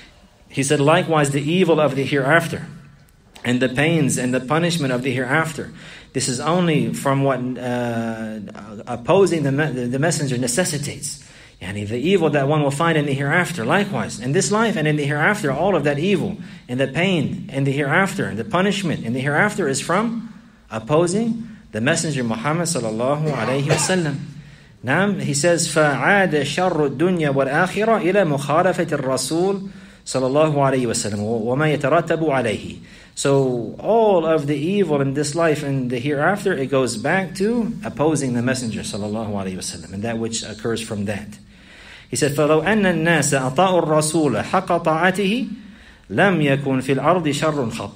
S1: He said, likewise, the evil of the hereafter and the pains and the punishment of the hereafter. This is only from what uh, opposing the, the messenger necessitates. Yani the evil that one will find in the hereafter. Likewise, in this life and in the hereafter, all of that evil and the pain in the hereafter and the punishment in the hereafter is from opposing the Messenger Muhammad sallallahu alayhi wasallam. Now he says, فَعَادَ شَرُّ الدُّنْيَا وَالْآخِرَةِ إِلَى مُخَالَفَةِ الرَّسُولِ صلى الله عليه وسلم وَمَا يَتَرَتَّبُ عَلَيْهِ. So all of the evil in this life and the hereafter, it goes back to opposing the Messenger sallallahu alayhi wasallam and that which occurs from that. He said, فَلَوْ أَنَّ النَّاسَ أَطَاعُوا الرَّسُولَ حَقَّ طَاعَتِهِ لَمْ يَكُنْ فِي الْأَرْضِ شَرٌّ خَطٍّ.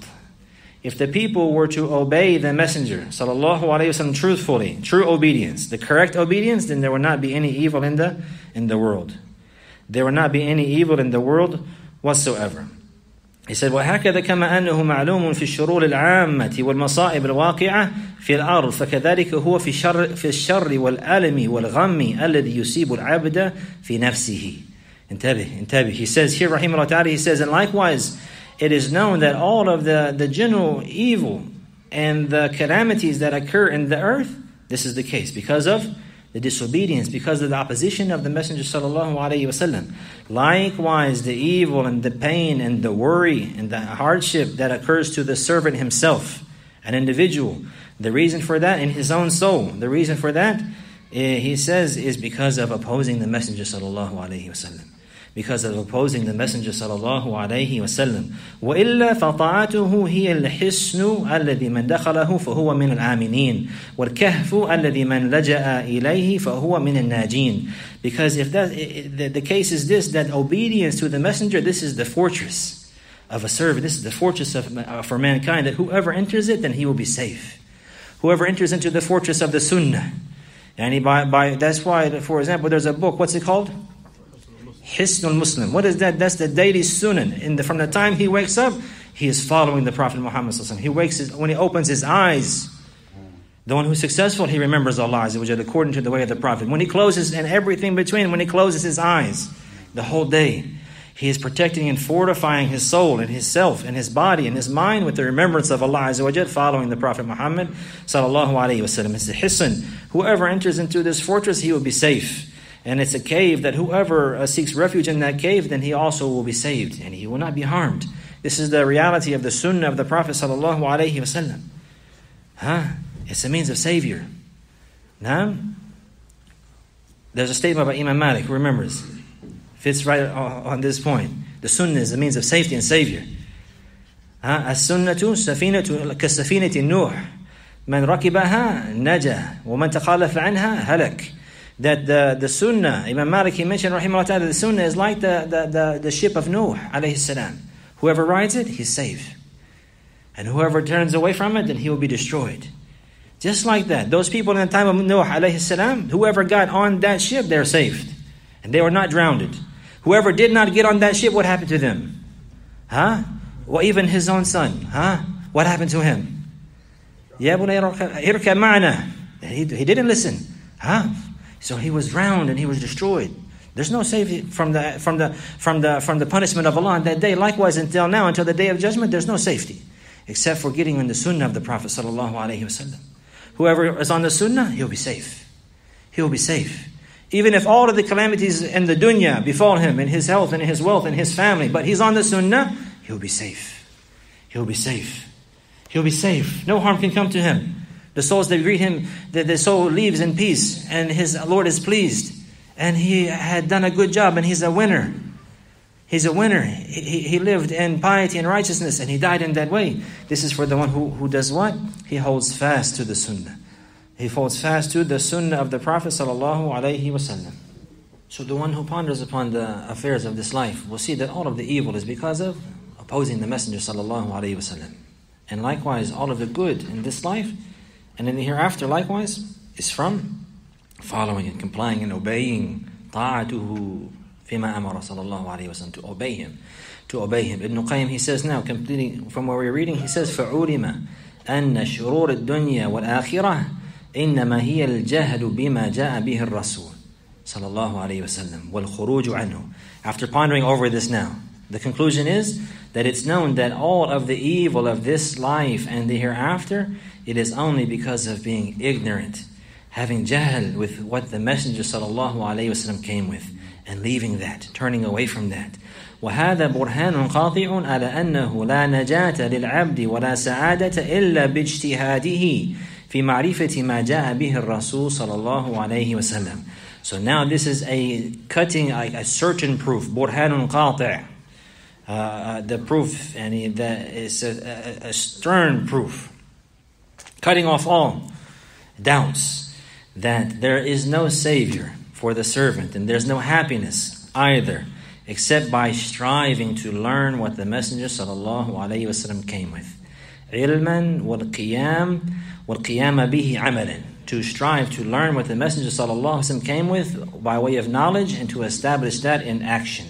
S1: If the people were to obey the Messenger sallallahu alaihi wasallam truthfully, true obedience, the correct obedience, then there would not be any evil in the in the world. There would not be any evil in the world whatsoever. He said, وَهَكَذَا كَمَا أَنَّهُ مَعْلُومٌ فِي الشُّرُورِ الْعَامَّةِ وَالْمَصَائِبِ الْوَاقِعَةِ فِي الْأَرْضِ فَكَذَلِكَ هُوَ فِي الشَّرِّ فِي الشَّرِّ وَالْأَلَمِ وَالْغَمِّ الَّذِي يُصِيبُ الْعَبْدَ فِي نَفْسِهِ. Intabih, intabih. He says here, rahimahullah ta'ala, he says, and likewise, it is known that all of the, the general evil and the calamities that occur in the earth, this is the case because of the disobedience, because of the opposition of the Messenger sallallahu alaihi wasallam. Likewise, the evil and the pain and the worry and the hardship that occurs to the servant himself, an individual, the reason for that in his own soul, the reason for that, he says, is because of opposing the Messenger sallallahu alaihi wasallam. Because of opposing the Messenger sallallahu alayhi wasallam. وَإِلَّا فَطَاعَتُهُ هِيَ الْحِسْنُ الَّذِي مَنْ دَخَلَهُ فَهُوَ مِنَ الْآمِنِينَ وَالْكَهْفُ الَّذِي مَنْ لَجَأَ إِلَيْهِ فَهُوَ مِنَ النَّاجِينَ. Because if that the, the case is this, that obedience to the Messenger, this is the fortress of a servant. This is the fortress of, uh, for mankind, that whoever enters it, then he will be safe. Whoever enters into the fortress of the Sunnah. And he, by, by, that's why, for example, there's a book, what's it called? Hisnul Muslim. What is that? That's the daily sunan. In the, from the time he wakes up, he is following the Prophet Muhammad. He wakes his, when he opens his eyes, the one who's successful, he remembers Allah according to the way of the Prophet. When he closes, and everything between, when he closes his eyes, the whole day, he is protecting and fortifying his soul and his self and his body and his mind with the remembrance of Allah following the Prophet Muhammad sallallahu alaihi wasallam. It's the hisn. Whoever enters into this fortress, he will be safe. And it's a cave that whoever uh, seeks refuge in that cave, then he also will be saved and he will not be harmed. This is the reality of the sunnah of the Prophet sallallahu alaihi wasallam. Huh? It's a means of savior. Now, there's a statement by Imam Malik, who remembers, fits right on this point. The sunnah is a means of safety and savior. Huh? As-sunnatu safinatu ka-safinati Nuh. Man rakibaha naja, wa man takhalafa anha halak. That the, the sunnah, Imam Malik, he mentioned, rahimahullah ta'ala, the sunnah is like the, the, the, the ship of Nuh, alayhi salam. Whoever rides it, he's safe. And whoever turns away from it, then he will be destroyed. Just like that. Those people in the time of Nuh, alayhi salam, whoever got on that ship, they're saved. And they were not drowned. Whoever did not get on that ship, what happened to them? Huh? Well, even his own son, huh? What happened to him? Ya bunayya irkab ma'ana. He didn't listen. Huh? So he was drowned and he was destroyed. There's no safety from the from the from the from the punishment of Allah on that day. Likewise, until now, until the day of judgment, there's no safety, except for getting in the sunnah of the Prophet sallallahu alaihi wasallam. Whoever is on the sunnah, he'll be safe. He'll be safe, even if all of the calamities in the dunya befall him, in his health and in his wealth and his family. But he's on the sunnah, he'll be safe. He'll be safe. He'll be safe. No harm can come to him. The souls that greet him, the, the soul leaves in peace, and his Lord is pleased. And he had done a good job, and he's a winner. He's a winner. He, he lived in piety and righteousness, and he died in that way. This is for the one who, who does what? He holds fast to the sunnah. He holds fast to the sunnah of the Prophet sallallahu alaihi wasallam. So the one who ponders upon the affairs of this life will see that all of the evil is because of opposing the Messenger sallallahu alaihi wasallam. And likewise, all of the good in this life and in the hereafter likewise is from following and complying and obeying ta'atuhu fima amara sallallahu alaihi wasallam, to obey him, to obey him. Ibn Qayyim, he says now, completing from where we're reading, he says فَعُلِمَ أَنَّ شُرُورِ الدُّنْيَا وَالْآخِرَةِ إِنَّمَا هِيَ الْجَهْلُ بِمَا جَاءَ بِهِ الرَّسُولُ sallallahu alaihi wasallam وَالْخُرُوجُ عَنْهُ. After pondering over this now, the conclusion is that it's known that all of the evil of this life and the hereafter, it is only because of being ignorant, having jahl with what the Messenger sallallahu alaihi wasallam came with, and leaving that, turning away from that. وهذا برهان قاطع على أنه لا نجاة للعبد ولا سعادة إلا باجتهاده في معرفة ما جاء به الرسول صلى الله عليه وسلم. So now this is a cutting, a, a certain proof. برهان قاطع. Uh, the proof, and that is a, a, a stern proof, cutting off all doubts that there is no savior for the servant, and there's no happiness either, except by striving to learn what the Messenger sallallahu alaihi wasallam came with. علما والقيام والقيام به عملا. To strive to learn what the Messenger sallallahu alaihi wasallam came with by way of knowledge, and to establish that in action.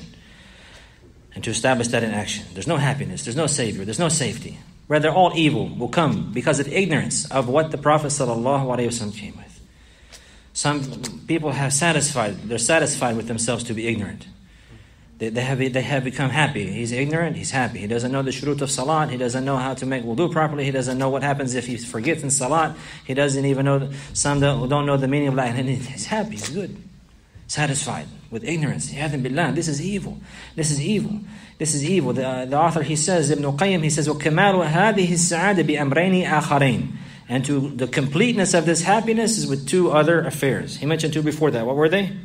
S1: And to establish that in action. There's no happiness, there's no savior, there's no safety. Rather, all evil will come because of ignorance of what the Prophet ﷺ came with. Some people have satisfied, they're satisfied with themselves to be ignorant. They, they, have, they have become happy. He's ignorant, he's happy. He doesn't know the shurut of salat, he doesn't know how to make wudu properly, he doesn't know what happens if he forgets in salat, he doesn't even know, some don't, don't know the meaning of la ilaha illallah. He's happy, he's good. Satisfied with ignorance. Ya'adhan billah. This is evil. This is evil. This is evil. The, uh, the author, he says, Ibn Qayyim, he says, وَكَمَالُ هَذِهِ السَّعَادَةِ بِأَمْرَيْنِ آخَرَيْنِ. And to the completeness of this happiness is with two other affairs. He mentioned two before that. What were they?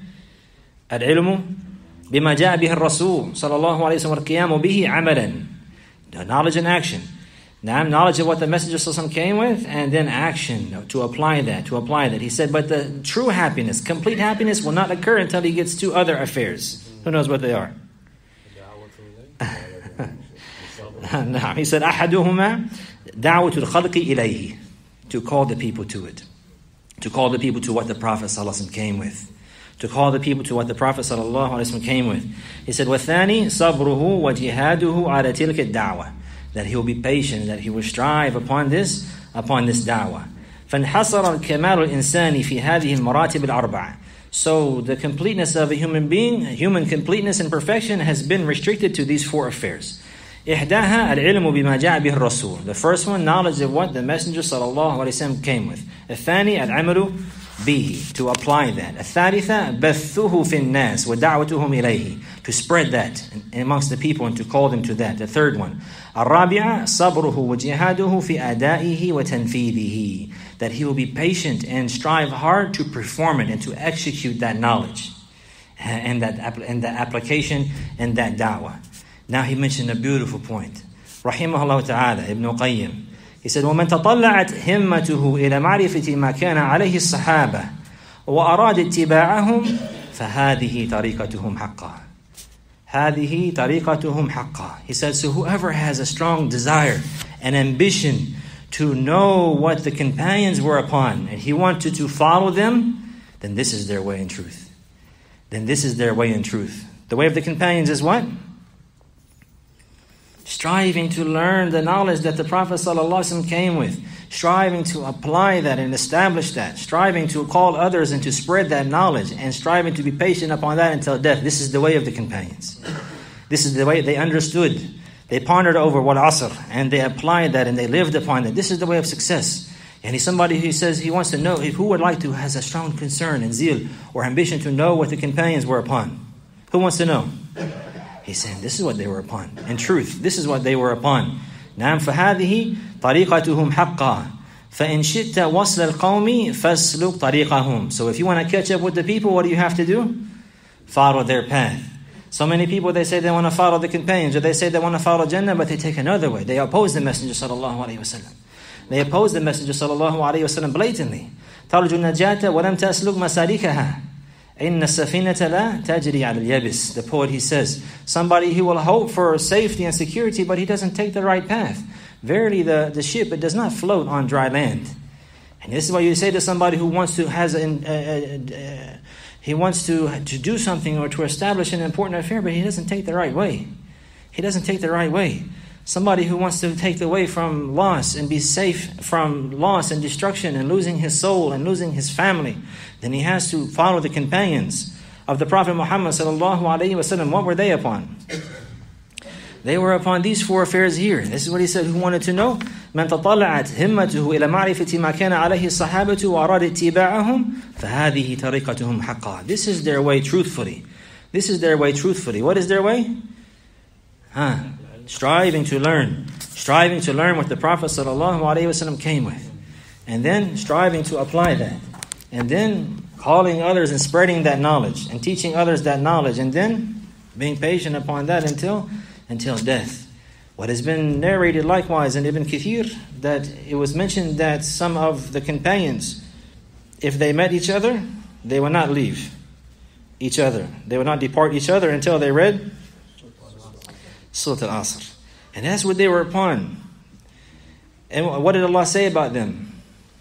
S1: العلم بما جاء به الرسول صلى الله عليه وسلم والقيام به عملا. The knowledge and action. Now, knowledge of what the Messenger ﷺ came with, and then action to apply that, to apply that. He said, but the true happiness, complete happiness, will not occur until he gets two other affairs. Who knows what they are? No, he said, أحدهما دعوة الخلق إليه. To call the people to it. To call the people to what the Prophet ﷺ came with. To call the people to what the Prophet ﷺ came with. He said, وَالثَّانِي صَبْرُهُ وَجِهَادُهُ عَلَى تِلْكَ الدَّعْوَةِ. That he will be patient, that he will strive upon this, upon this da'wah. فَانْحَصَرَ الْكَمَالُ الْإِنسَانِ فِي هَذِهِ الْمَرَاتِبِ الْأَرْبَعَةِ. So the completeness of a human being, human completeness and perfection has been restricted to these four affairs. إِحْدَاهَا الْعِلْمُ بِمَا جَاءَ بِهِ الرَّسُولُ. The first one, knowledge of what the Messenger sallallahu alaihi wasallam came with. الثاني الْعَمَلُ بِهِ. To apply that. الثالثة بَثُّهُ فِي النَّاسِ وَدَعْوَتُهُمْ إِلَيْهِ. To spread that amongst the people and to call them to that. The third one, الرابعة صبره وجهاده في أدائه وتنفيذه. That he will be patient and strive hard to perform it and to execute that knowledge and that and that application and that da'wah. Now he mentioned a beautiful point. Rahimahullah ta'ala, Ibn Qayyim. He said, وَمَنْ تَطَلَّعَتْ هِمَّتُهُ إِلَى مَعْرِفَةِ مَا كَانَ عَلَيْهِ الصَّحَابَةِ وَأَرَادَ اتِّبَاعَهُمْ فَهَذِهِ طَرِيقَتُهُمْ حَقًّا. هَذِهِ طَرِيقَتُهُمْ حَقًّا. He said, so whoever has a strong desire and ambition to know what the companions were upon, and he wanted to follow them, then this is their way in truth. Then this is their way in truth. The way of the companions is what? Striving to learn the knowledge that the Prophet ﷺ came with. Striving to apply that and establish that. Striving to call others and to spread that knowledge. And striving to be patient upon that until death. This is the way of the companions. This is the way they understood. They pondered over what asr. And they applied that and they lived upon it. This is the way of success. And he's somebody who says he wants to know, who would like to, has a strong concern and zeal or ambition to know what the companions were upon. Who wants to know? He's saying this is what they were upon. In truth, this is what they were upon. نعم فهذه طريقتهم حقا. فَإِنْ شِئْتَ وَصْلَ الْقَوْمِ فَاسْلُكْ طَرِيقَهُم. So if you want to catch up with the people, what do you have to do? Follow their path. So many people, they say they want to follow the companions, or they say they want to follow Jannah, but they take another way. They oppose the Messenger sallallahu alayhi wasallam. They oppose the Messenger sallallahu alayhi wasallam blatantly. تَرْجُ النَّجَاةَ وَلَمْ تَأْسْلُكْ مَسَالِكَهَا إِنَّ السَّفِينَةَ لَا تَجْرِي عَلَى الْيَبِسِ. The poet, he says, somebody who will hope for safety and security, but he doesn't take the right path. Verily, the, the ship, it does not float on dry land. And this is why you say to somebody who wants to, has an, uh, uh, uh, he wants to, to do something or to establish an important affair, but he doesn't take the right way. He doesn't take the right way. Somebody who wants to take the way from loss and be safe from loss and destruction and losing his soul and losing his family, then he has to follow the companions of the Prophet Muhammad sallallahu alaihi wasallam. What were they upon? They were upon these four affairs here. This is what he said. Who wanted to know? من تطلعت همته إلى معرفة ما كان عليه الصحابة وأراد اتباعهم فهذه طريقتهم حقا. This is their way truthfully. This is their way truthfully. What is their way? Huh? Striving to learn. Striving to learn what the Prophet sallallahu alaihi wasallam came with. And then striving to apply that. And then calling others and spreading that knowledge. And teaching others that knowledge. And then being patient upon that until until death. What has been narrated likewise in Ibn Kathir, that it was mentioned that some of the companions, if they met each other, they would not leave each other. They would not depart each other until they read Surah Al-Asr. And that's what they were upon. And what did Allah say about them?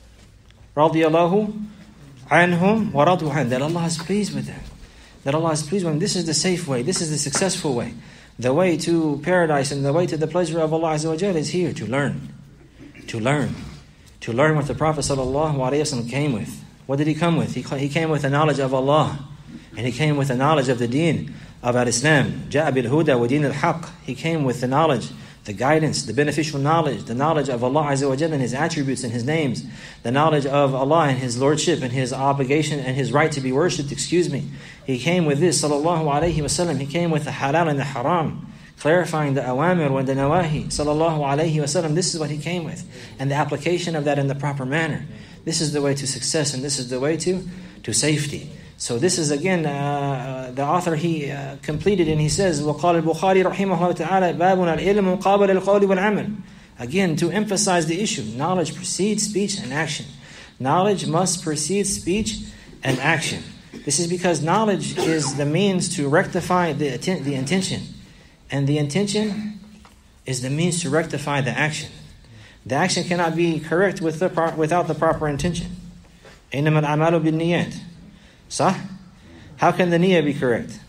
S1: Radiyallahu anhum wa radu an. That Allah is pleased with them. That Allah is pleased with them. This is the safe way. This is the successful way. The way to paradise and the way to the pleasure of Allah Azza wa Jalla is here, to learn. To learn. To learn what the Prophet sallallahu alaihi wasallam came with. What did he come with? He, he came with the knowledge of Allah. And he came with the knowledge of the deen of Al-Islam. جَاءَ بِالْهُدَى وَدِينِ الْحَقِّ. He came with the knowledge, the guidance, the beneficial knowledge, the knowledge of Allah Azza wa Jalla and His attributes and His names, the knowledge of Allah and His lordship and His obligation and His right to be worshipped, excuse me. He came with this, sallallahu alayhi wasallam. He came with the halal and the haram, clarifying the awamir and the nawahi, sallallahu alayhi wasallam. This is what he came with. And the application of that in the proper manner. This is the way to success and this is the way to, to safety. So this is again, uh, the author, he uh, completed and he says, وَقَالَ الْبُخَارِ رَحِمَهُ اللَّهُ تَعَالَى بَابُنَا الْعِلْمُ قَابَلَ الْقَوْلِ وَالْعَمَلِ. Again, to emphasize the issue, knowledge precedes speech and action. Knowledge must precede speech and action. This is because knowledge is the means to rectify the, the intention. And the intention is the means to rectify the action. The action cannot be correct with the pro- without the proper intention. إِنَّمَا الْأَعْمَالُ بِالنِّيَّاتِ. Sah? How can the niyyah be correct?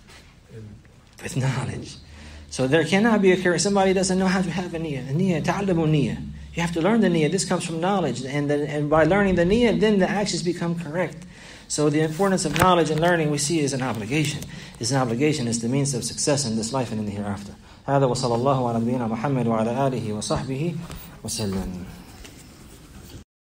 S1: With knowledge. So there cannot be a correct. Somebody doesn't know how to have a niyyah. A niyyah, ta'allamu niyyah. You have to learn the niyyah. This comes from knowledge. And, the, and by learning the niyyah, then the actions become correct. So the importance of knowledge and learning we see is an obligation. It's an obligation. It's the means of success in this life and in the hereafter. هذا وصلى الله على نبينا محمد وعلى آله وصحبه وسلم.